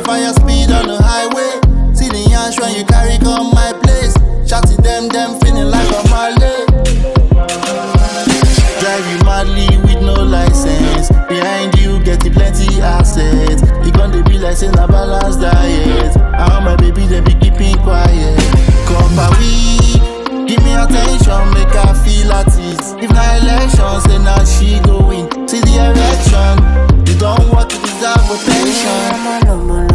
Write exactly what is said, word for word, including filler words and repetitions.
fire speed on the highway. See the yansh when you carry come my place. Shouting them, them feeling like a Marley. Drive you madly with no license. Behind you getting plenty assets. You gonna be like saying a balanced diet. And all my baby they be keeping quiet. Come by we, give me attention, make her feel at ease. If not elections, then now she go win. See the erection, you don't want to deserve attention.